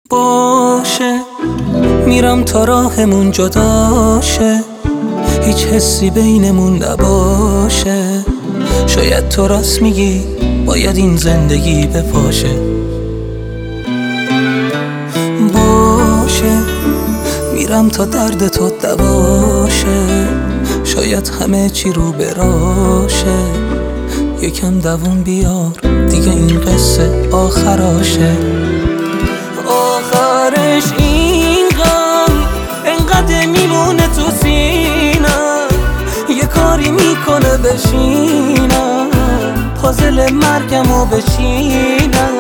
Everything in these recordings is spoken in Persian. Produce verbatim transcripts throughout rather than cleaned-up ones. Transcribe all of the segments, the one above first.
باشه میرم تا راهمون جداشه، هیچ حسی بینمون نباشه. شاید تو راست میگی باید این زندگی بپاشه. باشه میرم تا درد تو دواشه، شاید همه چی رو براشه. یکم دووم بیار دیگه این قصه آخراشه. آخرش این غم انقدر میمونه تو سینم، یه کاری میکنه بشینم پازل مرگمو بچینم.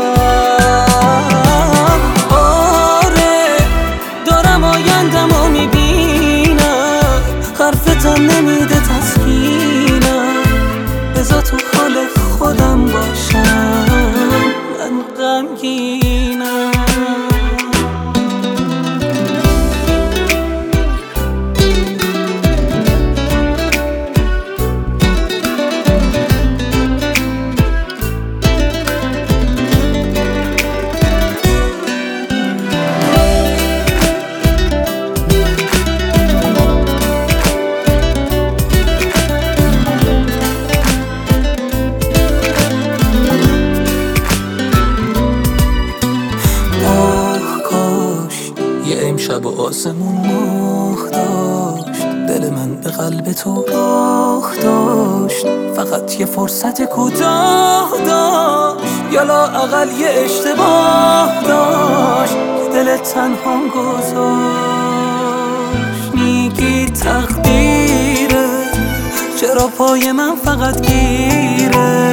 آره دارم آیندمو میبینم، حرفتم نمیده تسکینم. بذار تو حال خودم باشم، من غمگینم. امشب و آسمون ماه داشت، دل من به قلب تو راه داشت. فقط یه فرصت کوتاه داشت، یا لااقل یه اشتباه داشت که دل تنهام گذاشت. میگی تقدیره، چرا پای من فقط گیره؟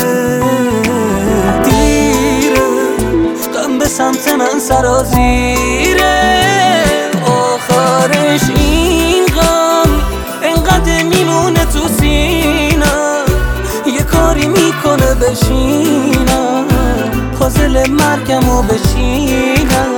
دیره غم به سمت من سرازیره. آخرش این غم انقدر میمونه تو سینم، یه کاری میکنه بشینم پازل مرگمو بچینم.